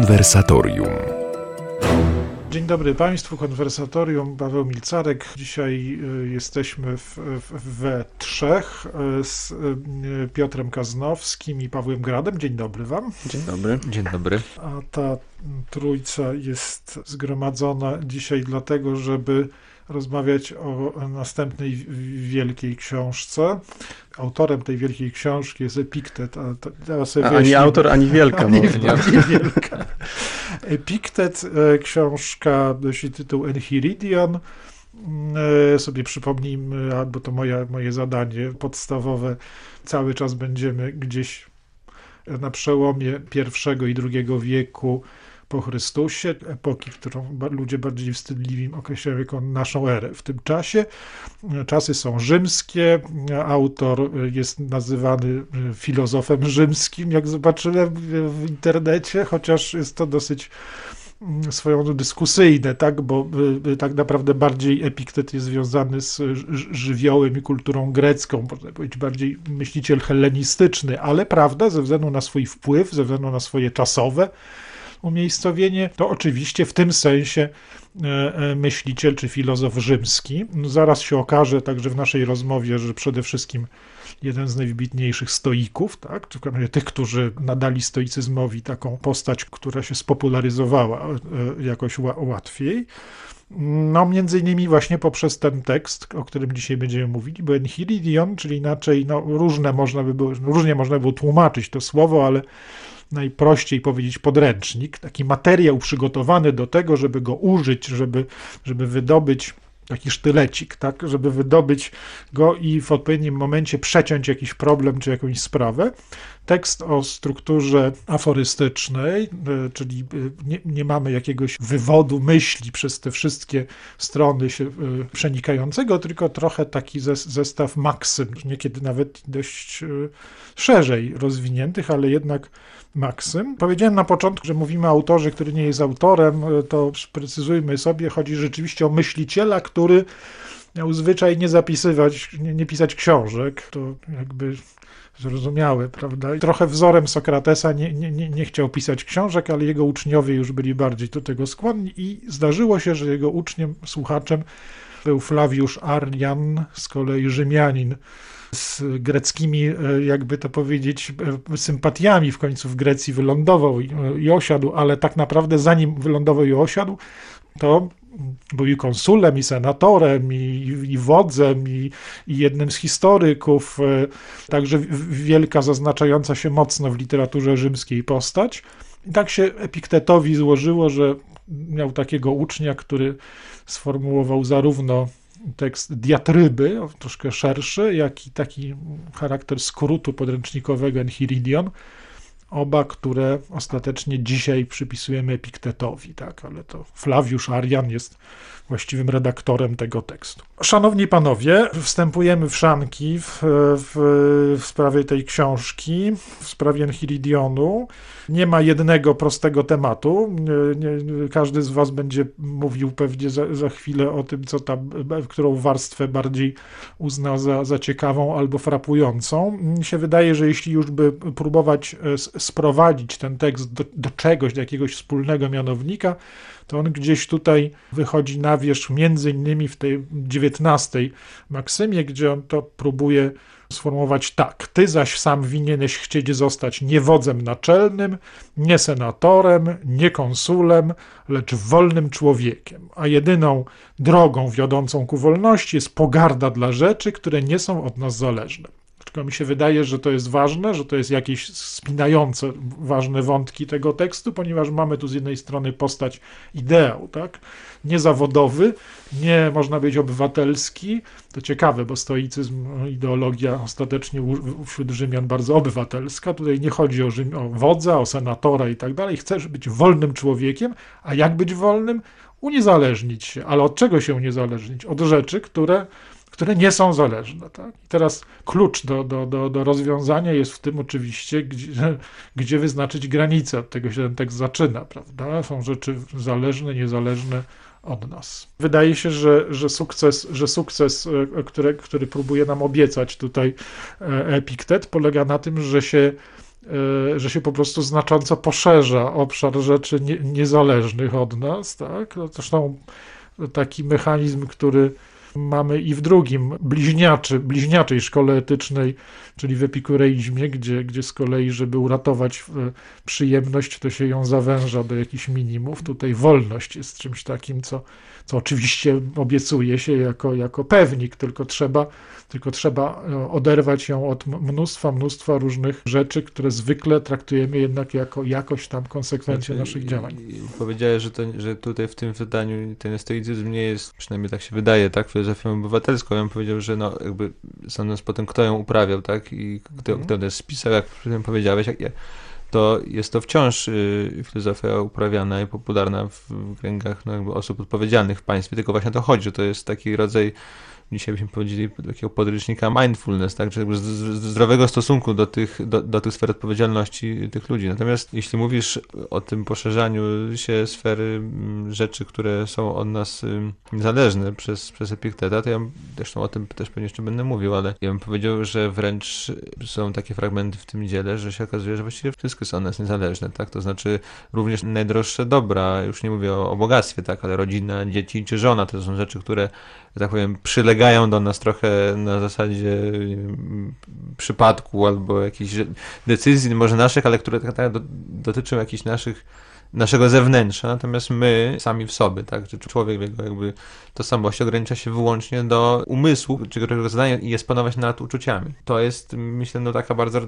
Konwersatorium. Dzień dobry Państwu, Konwersatorium, Paweł Milcarek. Dzisiaj jesteśmy we trzech z Piotrem Kaznowskim i Pawłem Gradem. Dzień dobry Wam. Dzień dobry. Dzień dobry. A ta trójca jest zgromadzona dzisiaj dlatego, żeby rozmawiać o następnej wielkiej książce. Autorem tej wielkiej książki jest Epiktet. Ani autor, ani wielka. Ani wielka. Epiktet, książka nosi tytuł Enchiridion. Sobie przypomnijmy, albo to moje zadanie podstawowe, cały czas będziemy gdzieś na przełomie I i II wieku po Chrystusie, epoki, którą ludzie bardziej wstydliwi określają jako naszą erę. W tym czasie czasy są rzymskie, autor jest nazywany filozofem rzymskim, jak zobaczyłem w internecie, chociaż jest to dosyć swoją dyskusyjne, tak? Bo tak naprawdę bardziej Epiktet jest związany z żywiołem i kulturą grecką, można powiedzieć bardziej myśliciel hellenistyczny, ale prawda, ze względu na swój wpływ, ze względu na swoje czasowe umiejscowienie, to oczywiście w tym sensie myśliciel czy filozof rzymski. Zaraz się okaże także w naszej rozmowie, że przede wszystkim jeden z najwybitniejszych stoików, tak? Czy w każdym razie tych, którzy nadali stoicyzmowi taką postać, która się spopularyzowała jakoś łatwiej. No, między innymi właśnie poprzez ten tekst, o którym dzisiaj będziemy mówili, bo Enchiridion, czyli inaczej, no, różnie można by było tłumaczyć to słowo, ale najprościej powiedzieć podręcznik, taki materiał przygotowany do tego, żeby go użyć, żeby wydobyć taki sztylecik, tak, żeby wydobyć go i w odpowiednim momencie przeciąć jakiś problem czy jakąś sprawę. Tekst o strukturze aforystycznej, czyli nie mamy jakiegoś wywodu myśli przez te wszystkie strony się przenikającego, tylko trochę taki zestaw maksym, niekiedy nawet dość szerzej rozwiniętych, ale jednak maksym. Powiedziałem na początku, że mówimy o autorze, który nie jest autorem, to sprecyzujmy sobie, chodzi rzeczywiście o myśliciela, który miał zwyczaj nie pisać książek, to jakby zrozumiałe, prawda? Trochę wzorem Sokratesa nie chciał pisać książek, ale jego uczniowie już byli bardziej do tego skłonni i zdarzyło się, że jego uczniem, słuchaczem był Flaviusz Arrian, z kolei Rzymianin, z greckimi, jakby to powiedzieć, sympatiami w końcu w Grecji wylądował i osiadł, ale tak naprawdę zanim wylądował i osiadł, to był i konsulem, i senatorem, i wodzem, i jednym z historyków, także wielka, zaznaczająca się mocno w literaturze rzymskiej postać. I tak się Epiktetowi złożyło, że miał takiego ucznia, który sformułował zarówno tekst diatryby, troszkę szerszy, jak i taki charakter skrótu podręcznikowego Enchiridion, oba, które ostatecznie dzisiaj przypisujemy Epiktetowi, tak, ale to Flaviusz Arrian jest właściwym redaktorem tego tekstu. Szanowni panowie, wstępujemy w szranki w sprawie tej książki, w sprawie Enchiridionu. Nie ma jednego prostego tematu. Każdy z was będzie mówił pewnie za chwilę o tym, co tam, którą warstwę bardziej uzna za ciekawą albo frapującą. Mi się wydaje, że jeśli już by próbować sprowadzić ten tekst do czegoś, do jakiegoś wspólnego mianownika, to on gdzieś tutaj wychodzi na wierzch, między innymi w tej 19 maksymie, gdzie on to próbuje sformułować tak: ty zaś sam winieneś chcieć zostać nie wodzem naczelnym, nie senatorem, nie konsulem, lecz wolnym człowiekiem, a jedyną drogą wiodącą ku wolności jest pogarda dla rzeczy, które nie są od nas zależne. Tylko mi się wydaje, że to jest ważne, że to jest jakieś spinające ważne wątki tego tekstu, ponieważ mamy tu z jednej strony postać ideał, tak? Niezawodowy, nie można powiedzieć obywatelski. To ciekawe, bo stoicyzm, ideologia ostatecznie wśród Rzymian bardzo obywatelska. Tutaj nie chodzi o wodza, o senatora i tak dalej. Chcesz być wolnym człowiekiem, a jak być wolnym? Uniezależnić się. Ale od czego się uniezależnić? Od rzeczy, które nie są zależne. Tak? I teraz klucz do rozwiązania jest w tym oczywiście, gdzie wyznaczyć granicę. Od tego się ten tekst zaczyna, prawda? Są rzeczy zależne, niezależne od nas. Wydaje się, że sukces, który próbuje nam obiecać tutaj Epiktet, polega na tym, że się że się po prostu znacząco poszerza obszar rzeczy niezależnych od nas, tak? No, zresztą taki mechanizm, który mamy i w drugim, bliźniaczej szkole etycznej, czyli w epikureizmie, gdzie z kolei, żeby uratować przyjemność, to się ją zawęża do jakichś minimów. Tutaj wolność jest czymś takim, co oczywiście obiecuje się jako pewnik, tylko trzeba oderwać ją od mnóstwa różnych rzeczy, które zwykle traktujemy jednak jako jakoś tam konsekwencje naszych działań. Powiedziałeś, że tutaj w tym wydaniu ten stoicyzm nie jest, przynajmniej tak się wydaje, tak, filozofią obywatelską. Ja bym powiedział, że no jakby sądząc po tym, kto ją uprawiał, tak, i kto to spisał, jak przy tym powiedziałeś, to jest to wciąż filozofia uprawiana i popularna w kręgach no, jakby osób odpowiedzialnych w państwie, tylko właśnie o to chodzi, że to jest taki rodzaj, dzisiaj byśmy powiedzieli, takiego podręcznika mindfulness, tak, czy zdrowego stosunku do tych sfer odpowiedzialności tych ludzi. Natomiast jeśli mówisz o tym poszerzaniu się sfery rzeczy, które są od nas niezależne przez Epikteta, to ja zresztą o tym też pewnie jeszcze będę mówił, ale ja bym powiedział, że wręcz są takie fragmenty w tym dziele, że się okazuje, że właściwie wszystko są od nas niezależne, tak, to znaczy również najdroższe dobra, już nie mówię o bogactwie, tak, ale rodzina, dzieci czy żona, to są rzeczy, które, że tak powiem, przylegają do nas trochę na zasadzie przypadku albo jakichś decyzji, może naszych, ale które tak dotyczą jakichś naszego zewnętrza, natomiast my sami w sobie, tak, że człowiek jakby tożsamość ogranicza się wyłącznie do umysłu, którego zadanie jest panować nad uczuciami. To jest, myślę, no taka bardzo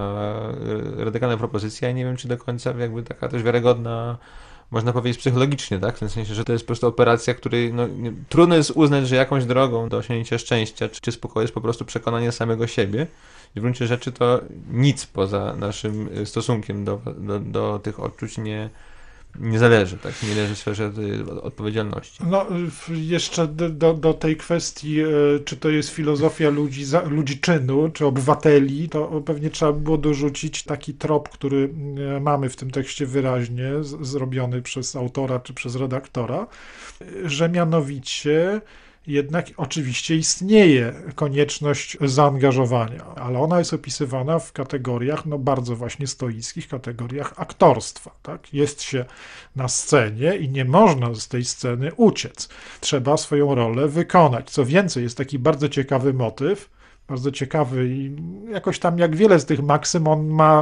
radykalna propozycja i nie wiem, czy do końca jakby taka też wiarygodna, można powiedzieć psychologicznie, tak? W tym sensie, że to jest po prostu operacja, której no, trudno jest uznać, że jakąś drogą do osiągnięcia szczęścia czy spokoju jest po prostu przekonanie samego siebie. I w gruncie rzeczy to nic poza naszym stosunkiem do tych odczuć nie zależy, tak? Nie leży w sferze odpowiedzialności. No, jeszcze do tej kwestii, czy to jest filozofia ludzi czynu, czy obywateli, to pewnie trzeba było dorzucić taki trop, który mamy w tym tekście wyraźnie zrobiony przez autora czy przez redaktora, że mianowicie jednak oczywiście istnieje konieczność zaangażowania, ale ona jest opisywana w kategoriach no bardzo właśnie stoickich, kategoriach aktorstwa. Tak? Jest się na scenie i nie można z tej sceny uciec. Trzeba swoją rolę wykonać. Co więcej, jest taki bardzo ciekawy motyw, bardzo ciekawy i jakoś tam jak wiele z tych maksym on ma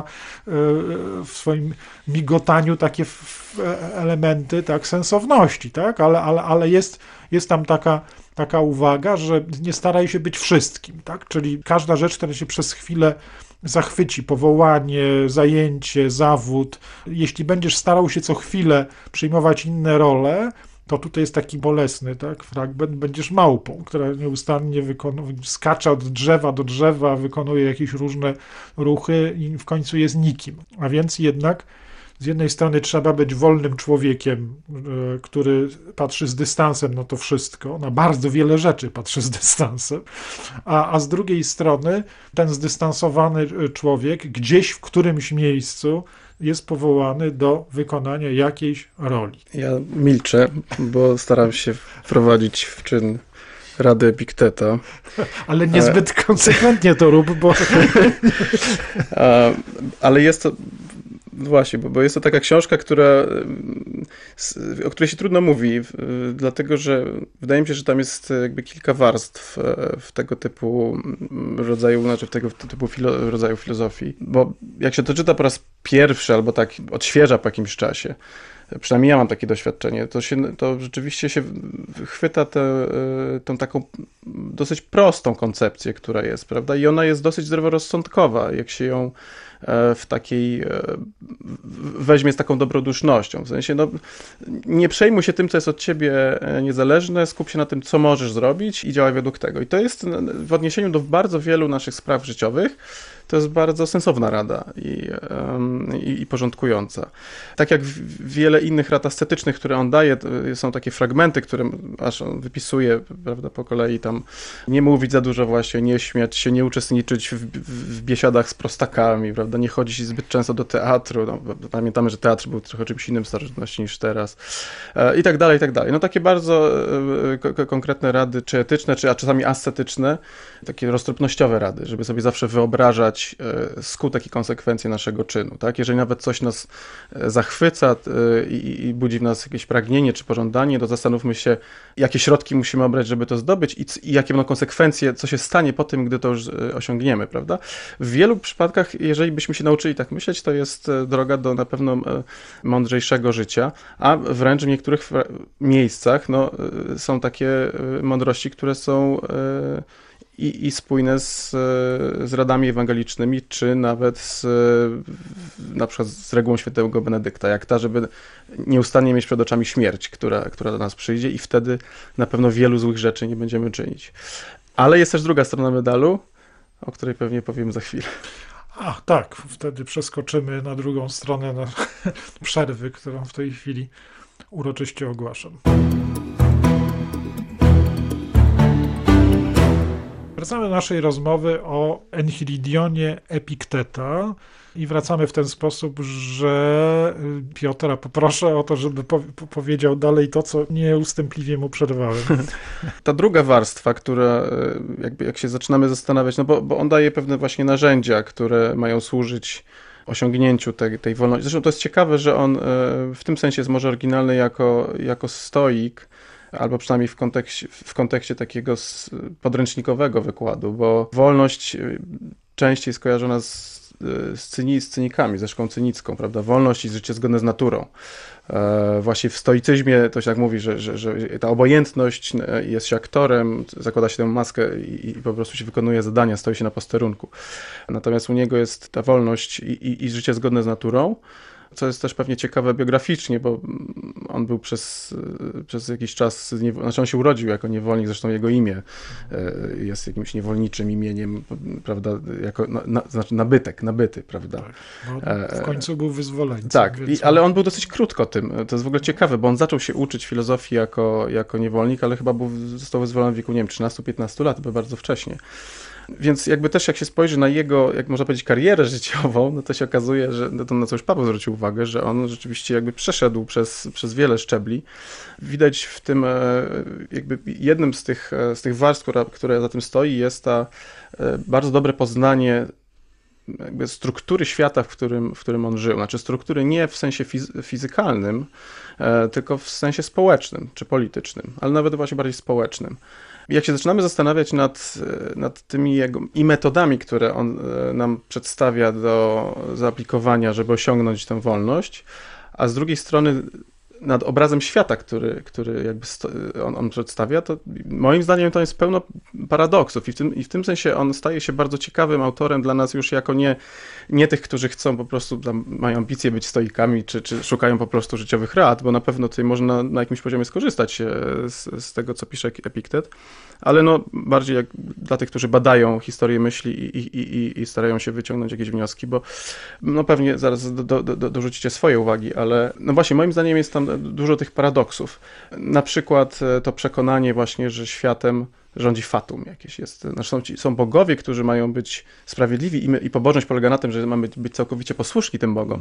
w swoim migotaniu takie elementy tak sensowności, tak? Ale jest tam taka uwaga, że nie staraj się być wszystkim, tak? Czyli każda rzecz, która się przez chwilę zachwyci, powołanie, zajęcie, zawód, jeśli będziesz starał się co chwilę przyjmować inne role, to tutaj jest taki bolesny, tak, fragment, będziesz małpą, która nieustannie skacze od drzewa do drzewa, wykonuje jakieś różne ruchy i w końcu jest nikim. A więc jednak z jednej strony trzeba być wolnym człowiekiem, który patrzy z dystansem na to wszystko, na bardzo wiele rzeczy patrzy z dystansem, a z drugiej strony ten zdystansowany człowiek gdzieś w którymś miejscu jest powołany do wykonania jakiejś roli. Ja milczę, bo staram się wprowadzić w czyn Rady Epikteta. Ale niezbyt konsekwentnie to rób, bo... Ale jest to... Właśnie, bo jest to taka książka, o której się trudno mówi, dlatego że wydaje mi się, że tam jest jakby kilka warstw w tego typu rodzaju, znaczy w tego typu rodzaju filozofii. Bo jak się to czyta po raz pierwszy, albo tak odświeża po jakimś czasie, przynajmniej ja mam takie doświadczenie, to rzeczywiście się chwyta tą taką dosyć prostą koncepcję, która jest, prawda? I ona jest dosyć zdroworozsądkowa, jak się ją w takiej weźmie z taką dobrodusznością. W sensie, no, nie przejmuj się tym, co jest od ciebie niezależne, skup się na tym, co możesz zrobić i działaj według tego. I to jest w odniesieniu do bardzo wielu naszych spraw życiowych, to jest bardzo sensowna rada i porządkująca. Tak jak wiele innych rad ascetycznych, które on daje, są takie fragmenty, które aż on wypisuje, prawda, po kolei tam nie mówić za dużo właśnie, nie śmiać się, nie uczestniczyć w biesiadach z prostakami, prawda, nie chodzić zbyt często do teatru. No, pamiętamy, że teatr był trochę czymś innym w starożytności niż teraz. I tak dalej, i tak dalej. No takie bardzo konkretne rady, czy etyczne, a czasami ascetyczne, takie roztropnościowe rady, żeby sobie zawsze wyobrażać, odbierać skutek i konsekwencje naszego czynu, tak? Jeżeli nawet coś nas zachwyca i budzi w nas jakieś pragnienie czy pożądanie, to zastanówmy się, jakie środki musimy obrać, żeby to zdobyć i jakie będą konsekwencje, co się stanie po tym, gdy to już osiągniemy, prawda? W wielu przypadkach, jeżeli byśmy się nauczyli tak myśleć, to jest droga do na pewno mądrzejszego życia, a wręcz w niektórych miejscach są takie mądrości, które są i spójne z radami ewangelicznymi, czy nawet na przykład z regułą świętego Benedykta, jak ta, żeby nieustannie mieć przed oczami śmierć, która do nas przyjdzie i wtedy na pewno wielu złych rzeczy nie będziemy czynić. Ale jest też druga strona medalu, o której pewnie powiem za chwilę. Tak, wtedy przeskoczymy na drugą stronę na przerwy, którą w tej chwili uroczyście ogłaszam. Wracamy do naszej rozmowy o Enchiridionie Epikteta i wracamy w ten sposób, że Piotra poproszę o to, żeby powiedział dalej to, co nieustępliwie mu przerwałem. Ta druga warstwa, która jak się zaczynamy zastanawiać, bo on daje pewne właśnie narzędzia, które mają służyć osiągnięciu tej wolności. Zresztą to jest ciekawe, że on w tym sensie jest może oryginalny jako stoik, albo przynajmniej w kontekście takiego podręcznikowego wykładu, bo wolność częściej jest kojarzona z cynikami, ze szkołą cynicką, prawda? Wolność i życie zgodne z naturą. Właśnie w stoicyzmie to się tak mówi, że ta obojętność jest się aktorem, zakłada się tę maskę i po prostu się wykonuje zadania, stoi się na posterunku. Natomiast u niego jest ta wolność i życie zgodne z naturą, co jest też pewnie ciekawe biograficznie, bo on był przez jakiś czas, znaczy on się urodził jako niewolnik, zresztą jego imię jest jakimś niewolniczym imieniem, prawda, jako znaczy nabyty, prawda. Tak, w końcu był wyzwoleńcem. Tak, ale on był dosyć krótko tym, to jest w ogóle ciekawe, bo on zaczął się uczyć filozofii jako niewolnik, ale chyba został wyzwolony w wieku, nie wiem, 13-15 lat, bo bardzo wcześnie. Więc jakby też jak się spojrzy na jego, jak można powiedzieć, karierę życiową, no to się okazuje, że to na co już Paweł zwrócił uwagę, że on rzeczywiście jakby przeszedł przez wiele szczebli. Widać w tym jakby jednym z tych warstw, która za tym stoi, jest ta bardzo dobre poznanie jakby struktury świata, w którym on żył. Znaczy struktury nie w sensie fizykalnym, tylko w sensie społecznym czy politycznym, ale nawet właśnie bardziej społecznym. Jak się zaczynamy zastanawiać nad tymi jego metodami, które on nam przedstawia do zaaplikowania, żeby osiągnąć tę wolność, a z drugiej strony nad obrazem świata, który jakby on przedstawia, to moim zdaniem to jest pełno paradoksów i w tym sensie on staje się bardzo ciekawym autorem dla nas już jako nie tych, którzy chcą po prostu, mają ambicje być stoikami, czy szukają po prostu życiowych rad, bo na pewno tutaj można na jakimś poziomie skorzystać z tego, co pisze Epiktet, ale bardziej jak dla tych, którzy badają historię myśli i starają się wyciągnąć jakieś wnioski, bo pewnie zaraz dorzucicie swoje uwagi, ale właśnie moim zdaniem jest tam dużo tych paradoksów. Na przykład to przekonanie właśnie, że światem rządzi fatum jakieś jest. Znaczy są bogowie, którzy mają być sprawiedliwi i pobożność polega na tym, że mamy być całkowicie posłuszni tym bogom.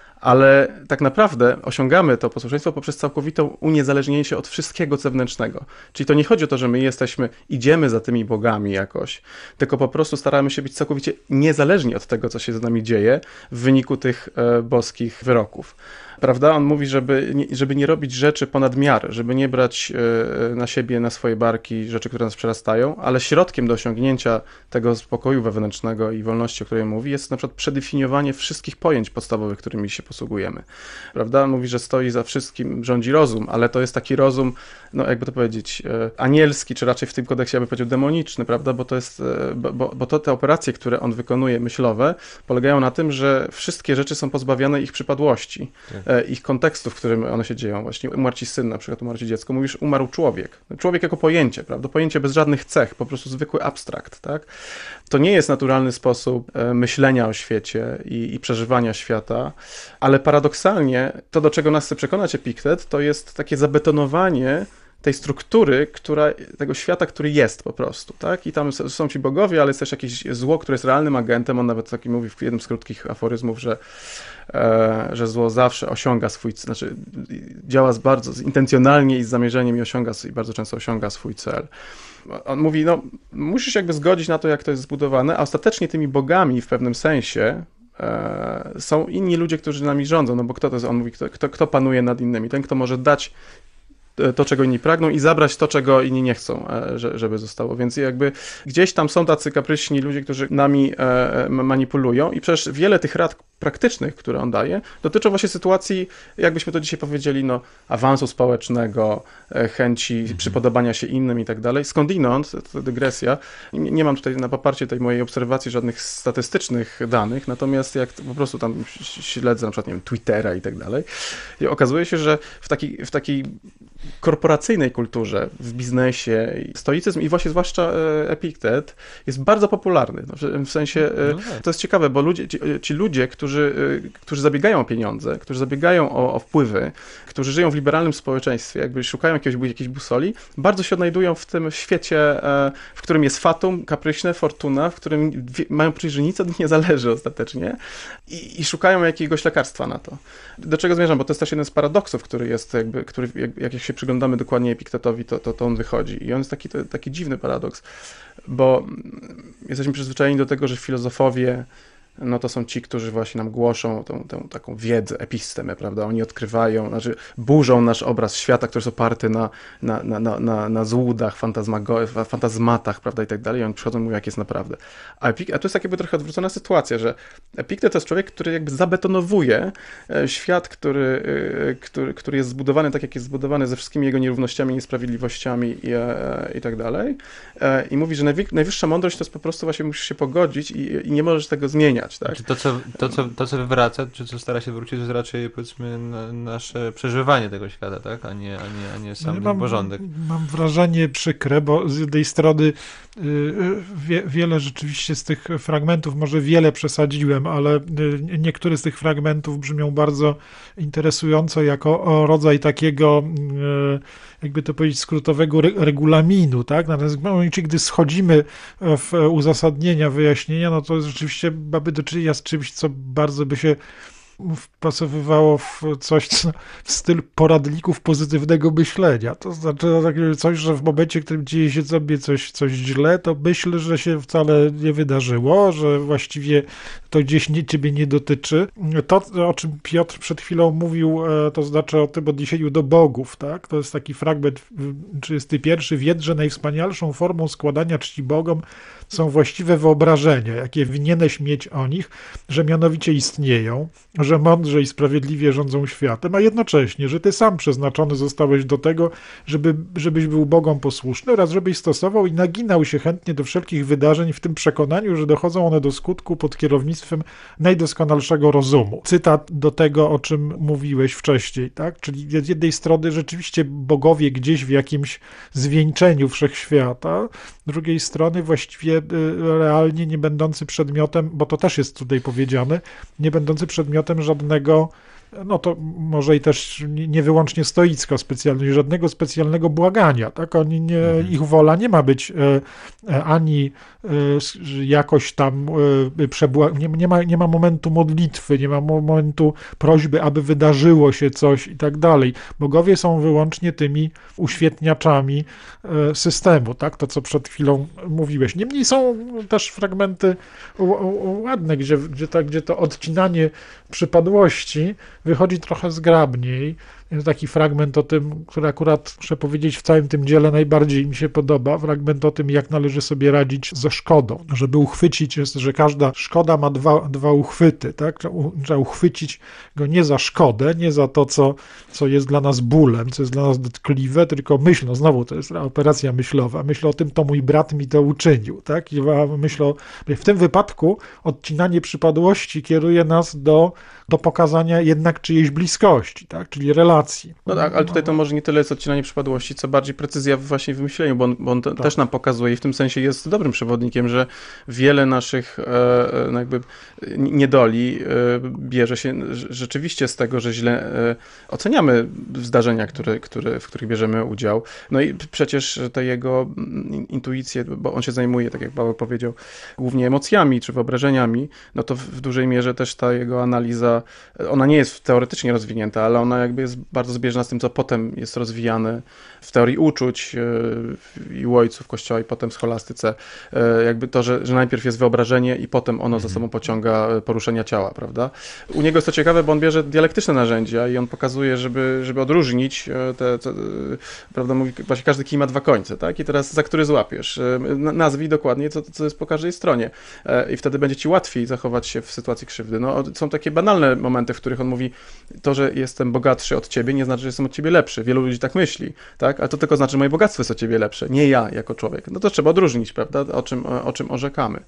Ale tak naprawdę osiągamy to posłuszeństwo poprzez całkowite uniezależnienie się od wszystkiego zewnętrznego. Czyli to nie chodzi o to, że my idziemy za tymi bogami jakoś, tylko po prostu staramy się być całkowicie niezależni od tego, co się z nami dzieje w wyniku tych boskich wyroków. Prawda? On mówi, żeby nie robić rzeczy ponad miarę, żeby nie brać na siebie, na swoje barki rzeczy, które nas przerastają, ale środkiem do osiągnięcia tego spokoju wewnętrznego i wolności, o której mówi, jest na przykład przedefiniowanie wszystkich pojęć podstawowych, którymi się posługujemy. Prawda? On mówi, że stoi za wszystkim, rządzi rozum, ale to jest taki rozum, jakby to powiedzieć, anielski, czy raczej w tym kodeksie ja bym powiedział demoniczny, prawda? Bo to jest, bo te operacje, które on wykonuje myślowe, polegają na tym, że wszystkie rzeczy są pozbawione ich przypadłości. Ich kontekstu, w którym one się dzieją. Właśnie umarł ci syn, na przykład umarł ci dziecko, mówisz umarł człowiek. Człowiek jako pojęcie, prawda? Pojęcie bez żadnych cech, po prostu zwykły abstrakt, tak? To nie jest naturalny sposób myślenia o świecie i przeżywania świata, ale paradoksalnie to, do czego nas chce przekonać Epiktet, to jest takie zabetonowanie tej struktury, tego świata, który jest po prostu, tak? I tam są ci bogowie, ale jest też jakieś zło, które jest realnym agentem. On nawet taki mówi w jednym z krótkich aforyzmów, że zło zawsze osiąga działa bardzo intencjonalnie i z zamierzeniem i bardzo często osiąga swój cel. on mówi, no musisz jakby zgodzić na to, jak to jest zbudowane, a ostatecznie tymi bogami w pewnym sensie są inni ludzie, którzy nami rządzą, no bo kto to jest, on mówi, kto panuje nad innymi, ten, kto może dać to, czego inni pragną i zabrać to, czego inni nie chcą, żeby zostało. Więc jakby gdzieś tam są tacy kapryśni ludzie, którzy nami manipulują i przecież wiele tych rad praktycznych, które on daje, dotyczą właśnie sytuacji, jakbyśmy to dzisiaj powiedzieli, no, awansu społecznego, chęci przypodobania się innym i tak dalej. Skądinąd, to dygresja, nie mam tutaj na poparcie tej mojej obserwacji żadnych statystycznych danych, natomiast jak po prostu tam śledzę na przykład, nie wiem, Twittera i tak dalej, i okazuje się, że w takiej korporacyjnej kulturze, w biznesie, stoicyzm i właśnie zwłaszcza Epiktet jest bardzo popularny. No, w sensie, to jest ciekawe, bo ci ludzie, którzy zabiegają o pieniądze, którzy zabiegają o wpływy, którzy żyją w liberalnym społeczeństwie, jakby szukają jakiejś busoli, bardzo się odnajdują w tym świecie, w którym jest fatum, kapryśne, fortuna, w którym mają poczucie, że nic od nich nie zależy ostatecznie i szukają jakiegoś lekarstwa na to. Do czego zmierzam? Bo to jest też jeden z paradoksów, który jest jakby, jak się przyglądamy dokładnie Epiktetowi, to on wychodzi. I on jest taki dziwny paradoks, bo jesteśmy przyzwyczajeni do tego, że filozofowie no to są ci, którzy właśnie nam głoszą tą taką wiedzę, epistemę, prawda? Oni odkrywają, znaczy burzą nasz obraz świata, który jest oparty na złudach, fantazmatach, prawda, i tak dalej. I oni przychodzą i mówią, jak jest naprawdę. A to jest jakby trochę odwrócona sytuacja, że Epiktet to jest człowiek, który jakby zabetonowuje świat, który jest zbudowany tak, jak jest zbudowany, ze wszystkimi jego nierównościami, niesprawiedliwościami i tak dalej. I mówi, że najwyższa mądrość to jest po prostu właśnie musisz się pogodzić i nie możesz tego zmieniać. Tak? To, co wywraca, czy co stara się wrócić, to jest raczej, powiedzmy, nasze przeżywanie tego świata, tak? A nie sam porządek. Mam wrażenie przykre, bo z jednej strony wiele rzeczywiście z tych fragmentów, może wiele przesadziłem, ale niektóre z tych fragmentów brzmią bardzo interesująco jako rodzaj takiego, jakby to powiedzieć, skrótowego regulaminu, tak? Natomiast w momencie, gdy schodzimy w uzasadnienia, wyjaśnienia, no to rzeczywiście mamy do czynienia z czymś, co bardzo by się wpasowywało w coś, w styl poradników pozytywnego myślenia. To znaczy coś, że w momencie, w którym dzieje się sobie coś źle, to myśl, że się wcale nie wydarzyło, że właściwie to gdzieś ciebie nie dotyczy. To, o czym Piotr przed chwilą mówił, to znaczy o tym odniesieniu do bogów, tak? To jest taki fragment 31. Wiedz, że najwspanialszą formą składania czci bogom są właściwe wyobrażenia, jakie winieneś mieć o nich, że mianowicie istnieją, że mądrze i sprawiedliwie rządzą światem, a jednocześnie, że ty sam przeznaczony zostałeś do tego, żebyś był Bogom posłuszny oraz żebyś stosował i naginał się chętnie do wszelkich wydarzeń w tym przekonaniu, że dochodzą one do skutku pod kierownictwem najdoskonalszego rozumu. Cytat do tego, o czym mówiłeś wcześniej, tak? Czyli z jednej strony rzeczywiście bogowie gdzieś w jakimś zwieńczeniu wszechświata, z drugiej strony właściwie realnie nie będący przedmiotem, bo to też jest tutaj powiedziane, nie będący przedmiotem żadnego, no to może i też nie wyłącznie stoicka specjalność, żadnego specjalnego błagania, tak? Ich wola nie ma być ani jakoś tam nie ma momentu modlitwy, nie ma momentu prośby, aby wydarzyło się coś i tak dalej. Bogowie są wyłącznie tymi uświetniaczami systemu, tak? To, co przed chwilą mówiłeś. Niemniej są też fragmenty ładne, gdzie to odcinanie przypadłości wychodzi trochę zgrabniej. Jest taki fragment o tym, który akurat, muszę powiedzieć, w całym tym dziele najbardziej mi się podoba. Fragment o tym, jak należy sobie radzić ze szkodą. Żeby uchwycić, że każda szkoda ma dwa uchwyty. Tak? Trzeba uchwycić go nie za szkodę, nie za to, co jest dla nas bólem, co jest dla nas dotkliwe, tylko myśl, no znowu to jest operacja myślowa. Myślę o tym, to mój brat mi to uczynił. Tak? I myślę, w tym wypadku odcinanie przypadłości kieruje nas do pokazania jednak czyjejś bliskości, tak? Czyli relacji. No tak, ale tutaj to może nie tyle jest odcinanie przypadłości, co bardziej precyzja właśnie w myśleniu, bo on tak też nam pokazuje i w tym sensie jest dobrym przewodnikiem, że wiele naszych jakby niedoli bierze się rzeczywiście z tego, że źle oceniamy zdarzenia, w których bierzemy udział. No i przecież te jego intuicje, bo on się zajmuje, tak jak Paweł powiedział, głównie emocjami czy wyobrażeniami, no to w dużej mierze też ta jego analiza, ona nie jest teoretycznie rozwinięta, ale ona jakby jest bardzo zbieżna z tym, co potem jest rozwijane w teorii uczuć i u ojców Kościoła i potem w scholastyce. Jakby to, że najpierw jest wyobrażenie i potem ono za sobą pociąga poruszenia ciała, prawda? U niego jest to ciekawe, bo on bierze dialektyczne narzędzia i on pokazuje, żeby odróżnić prawda, mówi, właśnie każdy kij ma dwa końce, tak? I teraz za który złapiesz? Nazwij dokładnie, co jest po każdej stronie. I wtedy będzie ci łatwiej zachować się w sytuacji krzywdy. No, są takie banalne momenty, w których on mówi, to, że jestem bogatszy od ciebie, nie znaczy, że jestem od ciebie lepszy. Wielu ludzi tak myśli, tak? Ale to tylko znaczy, że moje bogactwo jest od ciebie lepsze, nie ja jako człowiek. No to trzeba odróżnić, prawda? O czym orzekamy.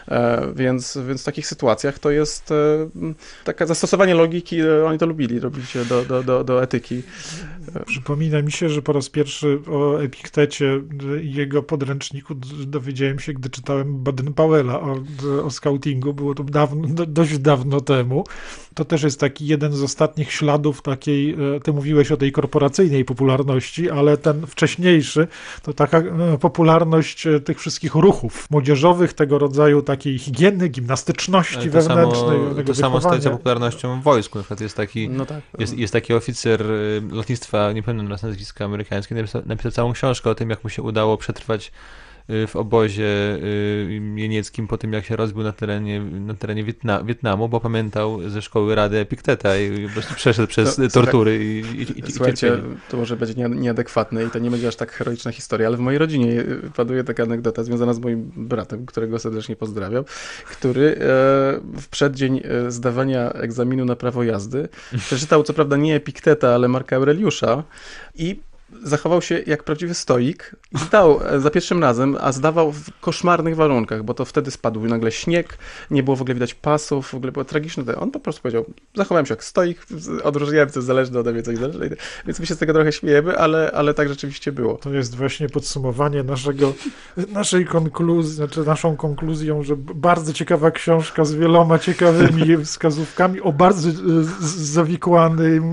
Więc w takich sytuacjach to jest takie zastosowanie logiki, oni to lubili robić do etyki. Przypomina mi się, że po raz pierwszy o Epiktecie i jego podręczniku dowiedziałem się, gdy czytałem Baden-Powella o skautingu. Było to dość dawno temu. To też jest taki jeden z ostatnich śladów takiej, ty mówiłeś o tej korporacyjnej popularności, ale ten wcześniejszy to taka popularność tych wszystkich ruchów młodzieżowych, tego rodzaju takiej higieny, gimnastyczności wewnętrznej. To samo staje się popularnością w wojsku. Na przykład jest taki, no tak. jest taki oficer lotnictwa, nie pamiętam teraz nazwiska amerykańskiego, napisał całą książkę o tym, jak mu się udało przetrwać w obozie jenieckim po tym, jak się rozbił na terenie Wietnamu, bo pamiętał ze szkoły Rady Epikteta i po prostu przeszedł przez tortury i słuchajcie, to może być nieadekwatne i to nie będzie aż tak heroiczna historia, ale w mojej rodzinie paduje taka anegdota związana z moim bratem, którego serdecznie pozdrawiam, który w przeddzień zdawania egzaminu na prawo jazdy przeczytał co prawda nie Epikteta, ale Marka Aureliusza i zachował się jak prawdziwy stoik i zdał za pierwszym razem, a zdawał w koszmarnych warunkach, bo to wtedy spadł nagle śnieg, nie było w ogóle widać pasów, w ogóle było tragiczne. On po prostu powiedział, zachowałem się jak stoik, odróżniałem, co zależne ode mnie, coś zależne. Więc my się z tego trochę śmiejemy, ale tak rzeczywiście było. To jest właśnie podsumowanie naszej konkluzji, znaczy naszą konkluzją, że bardzo ciekawa książka z wieloma ciekawymi wskazówkami o bardzo zawikłanym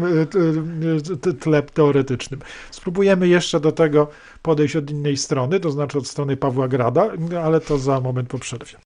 tle teoretycznym. Spróbujemy jeszcze do tego podejść od innej strony, to znaczy od strony Pawła Grada, ale to za moment po przerwie.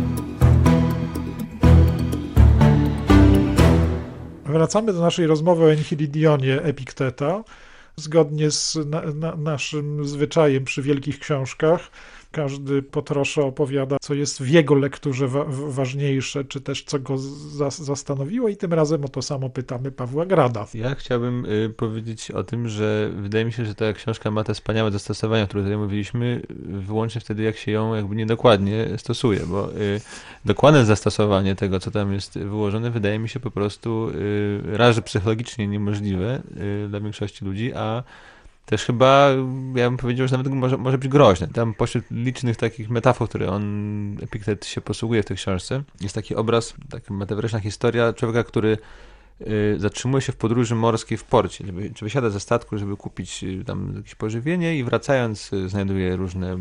Wracamy do naszej rozmowy o Enchiridionie Epikteta. Zgodnie z naszym zwyczajem przy wielkich książkach, każdy po trosze opowiada, co jest w jego lekturze ważniejsze, czy też co go zastanowiło i tym razem o to samo pytamy Pawła Grada. Ja chciałbym powiedzieć o tym, że wydaje mi się, że ta książka ma te wspaniałe zastosowania, o których tutaj mówiliśmy, wyłącznie wtedy, jak się ją jakby niedokładnie stosuje, bo dokładne zastosowanie tego, co tam jest wyłożone, wydaje mi się po prostu raz, że psychologicznie niemożliwe dla większości ludzi, a też chyba, ja bym powiedział, że nawet może być groźne. Tam pośród licznych takich metafor, które Epiktet się posługuje w tej książce, jest taki obraz, taka metaforyczna historia człowieka, który zatrzymuje się w podróży morskiej w porcie, czy wysiada ze statku, żeby kupić tam jakieś pożywienie i wracając znajduje różne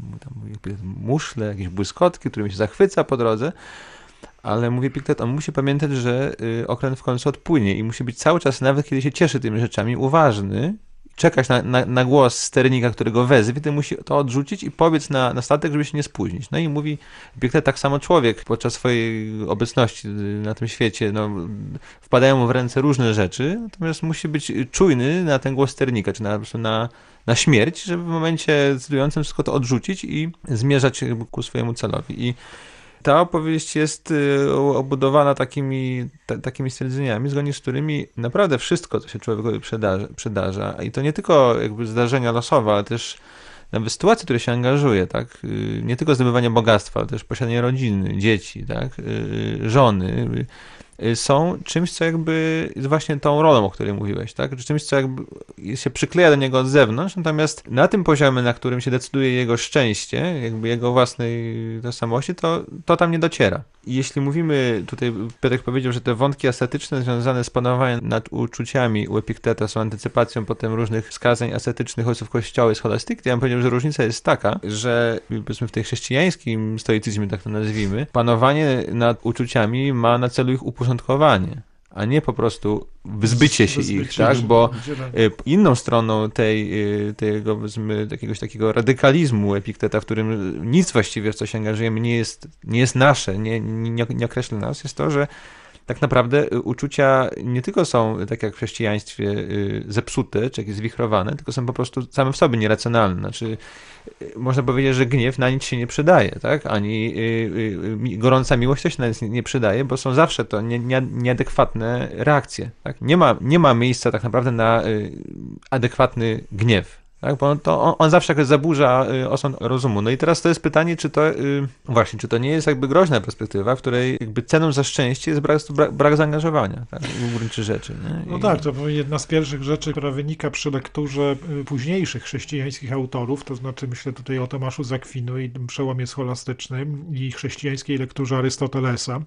muszle, jakieś błyskotki, którymi się zachwyca po drodze. Ale mówi Epiktet, on musi pamiętać, że okręt w końcu odpłynie i musi być cały czas, nawet kiedy się cieszy tymi rzeczami, uważny, czekać na głos sternika, który go wezwie, ty musi to odrzucić i pobiec na statek, żeby się nie spóźnić. No i mówi Epiktet, tak samo człowiek podczas swojej obecności na tym świecie, wpadają mu w ręce różne rzeczy, natomiast musi być czujny na ten głos sternika, czy na śmierć, żeby w momencie decydującym wszystko to odrzucić i zmierzać ku swojemu celowi. I ta opowieść jest obudowana takimi stwierdzeniami, zgodnie z którymi naprawdę wszystko, co się człowiekowi przydarza, i to nie tylko jakby zdarzenia losowe, ale też nawet sytuacje, w które się angażuje, tak? Nie tylko zdobywanie bogactwa, ale też posiadanie rodziny, dzieci, tak? Żony, są czymś, co jakby jest właśnie tą rolą, o której mówiłeś, tak? Czymś, co jakby się przykleja do niego od zewnątrz, natomiast na tym poziomie, na którym się decyduje jego szczęście, jakby jego własnej tożsamości, to tam nie dociera. I jeśli mówimy, tutaj Piotrek powiedział, że te wątki ascetyczne związane z panowaniem nad uczuciami u Epikteta są antycypacją potem różnych wskazań ascetycznych ojców Kościoła i scholastyki, to ja bym powiedział, że różnica jest taka, że powiedzmy w tej chrześcijańskim stoicyzmie, tak to nazwijmy, panowanie nad uczciami ma na celu ich uporządkowanie, a nie po prostu wyzbycie się ich, tak? Bo inną stroną tego jakiegoś takiego radykalizmu Epikteta, w którym nic właściwie, w co się angażujemy, nie jest nasze, nie określa nas, jest to, że tak naprawdę uczucia nie tylko są, tak jak w chrześcijaństwie, zepsute, czy jakieś zwichrowane, tylko są po prostu same w sobie nieracjonalne. Znaczy, można powiedzieć, że gniew na nic się nie przydaje, tak? Ani gorąca miłość też na nic nie przydaje, bo są zawsze to nieadekwatne reakcje, tak? Nie ma miejsca tak naprawdę na adekwatny gniew. Tak, bo on zawsze jakoś zaburza osąd rozumu. No i teraz to jest pytanie, czy to nie jest jakby groźna perspektywa, w której jakby ceną za szczęście jest brak zaangażowania, tak, w gruncie rzeczy. Nie? No tak, to jedna z pierwszych rzeczy, która wynika przy lekturze późniejszych chrześcijańskich autorów, to znaczy myślę tutaj o Tomaszu z Akwinu i tym przełomie scholastycznym i chrześcijańskiej lekturze Arystotelesa,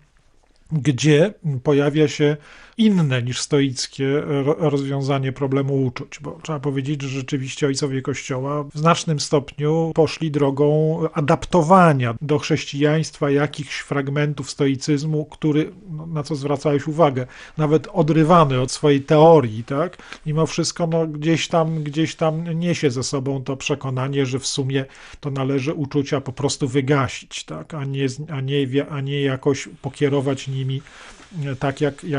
gdzie pojawia się inne niż stoickie rozwiązanie problemu uczuć, bo trzeba powiedzieć, że rzeczywiście ojcowie Kościoła w znacznym stopniu poszli drogą adaptowania do chrześcijaństwa jakichś fragmentów stoicyzmu, który, na co zwracałeś uwagę, nawet odrywany od swojej teorii, tak? Mimo wszystko gdzieś tam niesie ze sobą to przekonanie, że w sumie to należy uczucia po prostu wygasić, tak? A nie jakoś pokierować nimi tak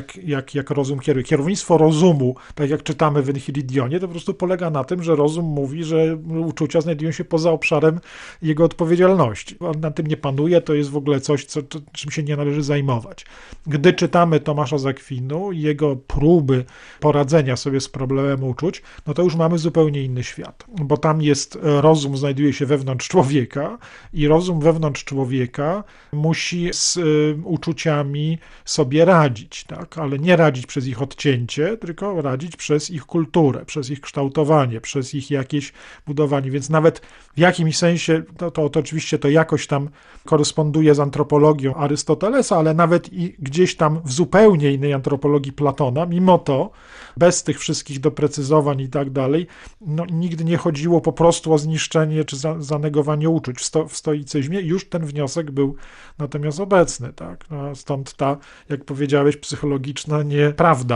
jak rozum kieruje. Kierownictwo rozumu, tak jak czytamy w Enchiridione, to po prostu polega na tym, że rozum mówi, że uczucia znajdują się poza obszarem jego odpowiedzialności. On na tym nie panuje, to jest w ogóle coś, czym się nie należy zajmować. Gdy czytamy Tomasza z Akwinu i jego próby poradzenia sobie z problemem uczuć, no to już mamy zupełnie inny świat, bo tam jest rozum, znajduje się wewnątrz człowieka i rozum wewnątrz człowieka musi z uczuciami sobie radzić, tak? Ale nie radzić przez ich odcięcie, tylko radzić przez ich kulturę, przez ich kształtowanie, przez ich jakieś budowanie, więc nawet w jakimś sensie, to oczywiście to jakoś tam koresponduje z antropologią Arystotelesa, ale nawet i gdzieś tam w zupełnie innej antropologii Platona, mimo to, bez tych wszystkich doprecyzowań i tak dalej, no, nigdy nie chodziło po prostu o zniszczenie czy zanegowanie uczuć. W stoicyzmie już ten wniosek był natomiast obecny, tak? No, stąd ta, jak powiedziałeś, psychologiczna nieprawda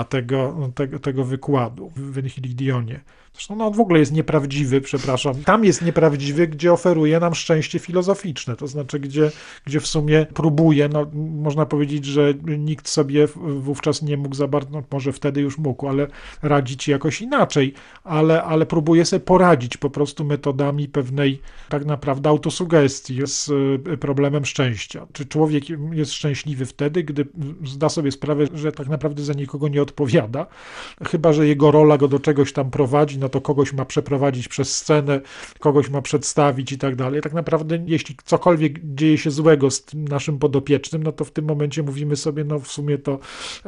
tego wykładu w Enchiridione. Zresztą on w ogóle jest nieprawdziwy, przepraszam. Tam jest nieprawdziwy, gdzie oferuje nam szczęście filozoficzne, to znaczy gdzie w sumie próbuje, no można powiedzieć, że nikt sobie wówczas nie mógł za bardzo, no może wtedy już mógł, ale radzić jakoś inaczej, ale próbuje sobie poradzić po prostu metodami pewnej tak naprawdę autosugestii z problemem szczęścia. Czy człowiek jest szczęśliwy wtedy, gdy zda sobie sprawę, że tak naprawdę za nikogo nie odpowiada, chyba że jego rola go do czegoś tam prowadzi, no to kogoś ma przeprowadzić przez scenę, kogoś ma przedstawić i tak dalej. Tak naprawdę, jeśli cokolwiek dzieje się złego z tym naszym podopiecznym, no to w tym momencie mówimy sobie, no w sumie to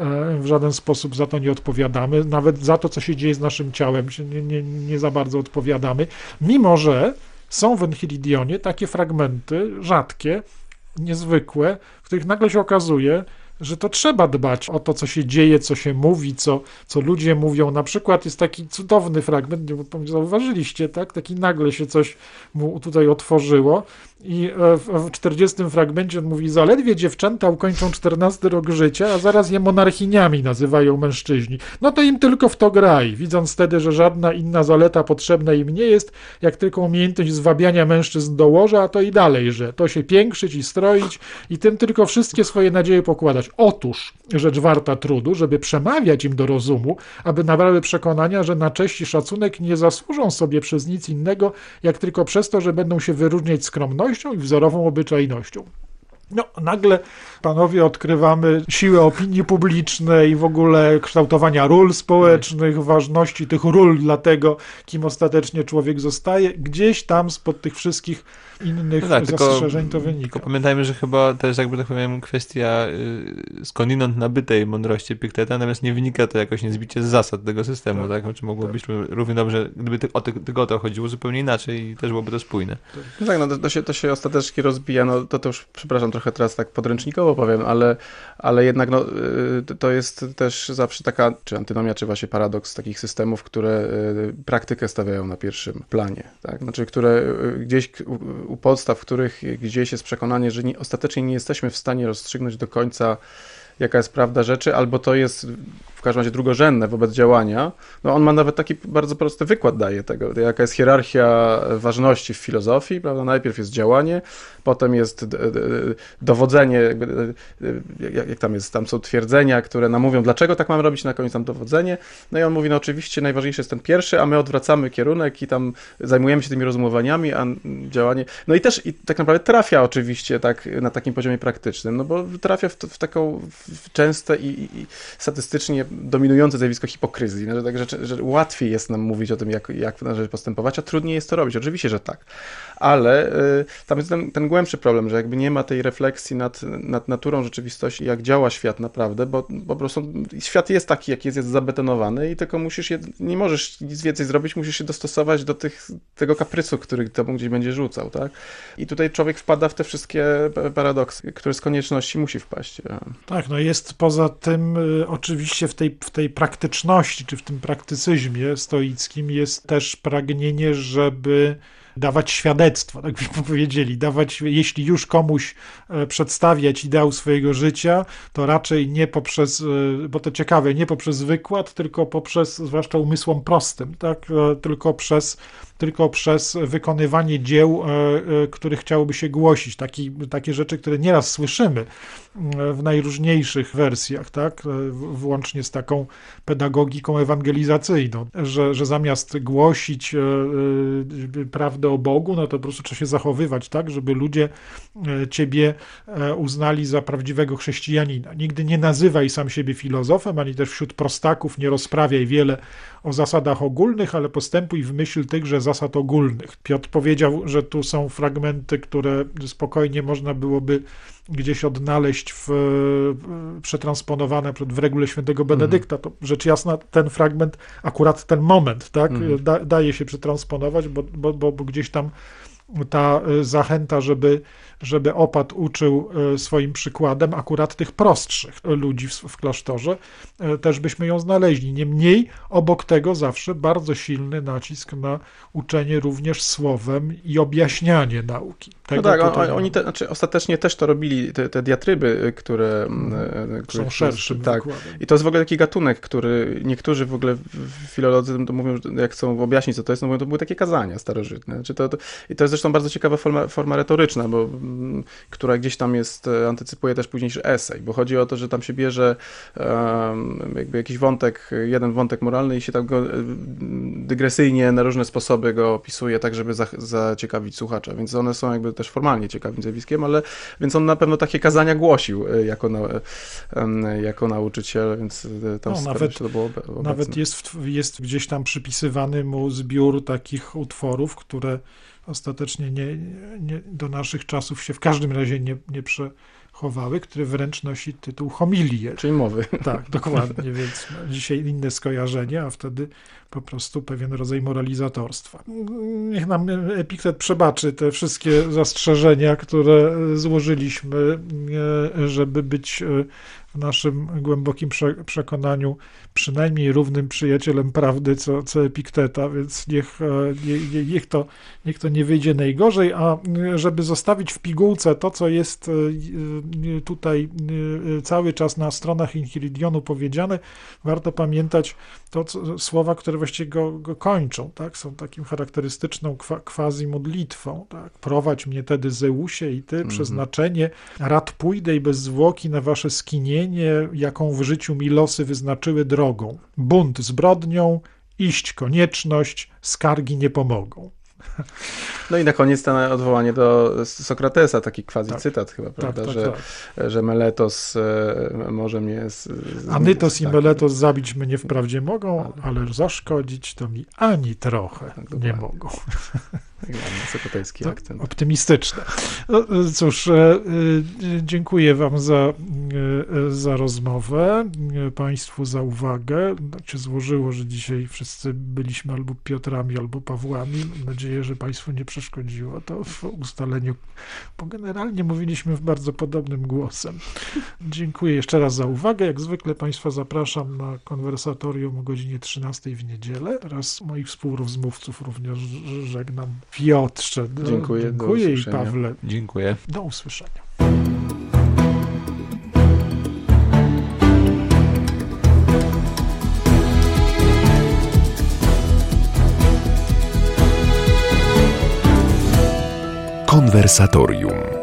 w żaden sposób za to nie odpowiadamy, nawet za to, co się dzieje z naszym ciałem, się nie za bardzo odpowiadamy, mimo że są w Enchiridione takie fragmenty rzadkie, niezwykłe, w których nagle się okazuje, że to trzeba dbać o to, co się dzieje, co się mówi, co ludzie mówią. Na przykład jest taki cudowny fragment, zauważyliście, tak? Taki nagle się coś mu tutaj otworzyło i w 40 fragmencie on mówi, zaledwie dziewczęta ukończą 14 rok życia, a zaraz je monarchiniami nazywają mężczyźni. No to im tylko w to graj, widząc wtedy, że żadna inna zaleta potrzebna im nie jest, jak tylko umiejętność zwabiania mężczyzn do łoża, a to i dalej, że to się piększyć i stroić i tym tylko wszystkie swoje nadzieje pokładać. Otóż rzecz warta trudu, żeby przemawiać im do rozumu, aby nabrały przekonania, że na cześć i szacunek nie zasłużą sobie przez nic innego, jak tylko przez to, że będą się wyróżniać skromnością i wzorową obyczajnością. No, nagle, panowie, odkrywamy siłę opinii publicznej, w ogóle kształtowania ról społecznych, ważności tych ról dla tego, kim ostatecznie człowiek zostaje. Gdzieś tam spod tych wszystkich innych zastrzeżeń to wynika. Tylko pamiętajmy, że chyba to jest, jakby tak powiem, kwestia skądinąd nabytej mądrości Epikteta, natomiast nie wynika to jakoś niezbicie z zasad tego systemu, tak? Czy mogło być równie dobrze, gdyby tylko o to chodziło, zupełnie inaczej i też byłoby to spójne. No tak, no to się ostatecznie rozbija, no to już, przepraszam, trochę teraz tak podręcznikowo powiem, ale jednak no, to jest też zawsze taka, czy antynomia, czy właśnie paradoks takich systemów, które praktykę stawiają na pierwszym planie, tak? Znaczy, które gdzieś u podstaw, w których gdzieś jest przekonanie, że ostatecznie nie jesteśmy w stanie rozstrzygnąć do końca jaka jest prawda rzeczy, albo to jest w każdym razie drugorzędne wobec działania. No on ma nawet taki bardzo prosty wykład daje tego, jaka jest hierarchia ważności w filozofii, prawda? Najpierw jest działanie, potem jest dowodzenie, jak tam jest, tam są twierdzenia, które nam mówią, dlaczego tak mamy robić, na koniec tam dowodzenie. No i on mówi, no oczywiście najważniejszy jest ten pierwszy, a my odwracamy kierunek i tam zajmujemy się tymi rozumowaniami, a działanie... No i też tak naprawdę trafia oczywiście tak na takim poziomie praktycznym, no bo trafia w taką częste i statystycznie dominujące zjawisko hipokryzji, no, że łatwiej jest nam mówić o tym, jak należy postępować, a trudniej jest to robić. Oczywiście, że tak. Ale tam jest ten głębszy problem, że jakby nie ma tej refleksji nad naturą rzeczywistości, jak działa świat naprawdę, bo po prostu świat jest taki, jaki jest zabetonowany i tylko nie możesz nic więcej zrobić, musisz się dostosować do tego kaprysu, który temu gdzieś będzie rzucał, tak? I tutaj człowiek wpada w te wszystkie paradoksy, które z konieczności musi wpaść. Tak, no jest poza tym oczywiście w tej praktyczności, czy w tym praktycyzmie stoickim jest też pragnienie, żeby dawać świadectwo, tak byśmy powiedzieli, jeśli już komuś przedstawiać ideał swojego życia, to raczej nie poprzez, bo to ciekawe, nie poprzez wykład, tylko poprzez, zwłaszcza umysłom prostym, tak, tylko przez wykonywanie dzieł, których chciałoby się głosić, takie rzeczy, które nieraz słyszymy w najróżniejszych wersjach, tak, włącznie z taką pedagogiką ewangelizacyjną, że zamiast głosić prawdę o Bogu, no to po prostu trzeba się zachowywać tak, żeby ludzie ciebie uznali za prawdziwego chrześcijanina. Nigdy nie nazywaj sam siebie filozofem, ani też wśród prostaków nie rozprawiaj wiele o zasadach ogólnych, ale postępuj w myśl tychże zasad ogólnych. Piotr powiedział, że tu są fragmenty, które spokojnie można byłoby gdzieś odnaleźć przetransponowane w regule świętego Benedykta. To rzecz jasna, ten fragment, akurat ten moment, tak, daje się przetransponować, bo gdzieś tam ta zachęta, żeby opat uczył swoim przykładem akurat tych prostszych ludzi w klasztorze, też byśmy ją znaleźli. Niemniej obok tego zawsze bardzo silny nacisk na uczenie również słowem i objaśnianie nauki. No tak, oni ostatecznie też to robili, te diatryby, które są szerszym wykładem. I to jest w ogóle taki gatunek, który niektórzy w ogóle filolodzy to mówią, że jak chcą objaśnić, co to jest, no mówią, to były takie kazania starożytne. I to jest zresztą bardzo ciekawa forma retoryczna, która gdzieś tam antycypuje też późniejszy esej, bo chodzi o to, że tam się bierze jakby jakiś jeden wątek moralny i się tam go dygresyjnie na różne sposoby go opisuje, tak żeby zaciekawić słuchacza, więc one są jakby też formalnie ciekawym zjawiskiem, więc on na pewno takie kazania głosił jako nauczyciel, więc tam to było obecne. Nawet jest gdzieś tam przypisywany mu zbiór takich utworów, które ostatecznie nie do naszych czasów się w każdym razie nie przechowały, które wręcz nosi tytuł homilię. Czyli mowy. Tak, dokładnie, więc dzisiaj inne skojarzenie, a wtedy po prostu pewien rodzaj moralizatorstwa. Niech nam Epiktet przebaczy te wszystkie zastrzeżenia, które złożyliśmy, żeby być w naszym głębokim przekonaniu przynajmniej równym przyjacielem prawdy, co Epikteta, więc niech to nie wyjdzie najgorzej, a żeby zostawić w pigułce to, co jest tutaj cały czas na stronach Enchiridionu powiedziane, warto pamiętać słowa, które właściwie go kończą, tak? Są takim charakterystyczną quasi modlitwą, tak? Prowadź mnie tedy, Zeusie, i ty, przeznaczenie, rad pójdę i bez zwłoki na wasze skinienie, jaką w życiu mi losy wyznaczyły drogą. Bunt zbrodnią, iść konieczność, skargi nie pomogą. No i na koniec to odwołanie do Sokratesa, taki quasi cytat chyba, prawda, że Meletos może mnie... Anytos i Meletos zabić mnie wprawdzie mogą, ale zaszkodzić to mi ani trochę nie mogą. Sokratejski akcent. Optymistyczne. No, cóż, dziękuję wam za rozmowę, państwu za uwagę. Tak się złożyło, że dzisiaj wszyscy byliśmy albo Piotrami, albo Pawłami. Mam nadzieję, że państwu nie przeszkodziło to w ustaleniu, bo generalnie mówiliśmy w bardzo podobnym głosem. Dziękuję jeszcze raz za uwagę. Jak zwykle państwa zapraszam na konwersatorium o godzinie 13 w niedzielę. Teraz moich współrozmówców również żegnam. Piotrze, dziękuję i Pawle. Dziękuję. Do usłyszenia. Konwersatorium.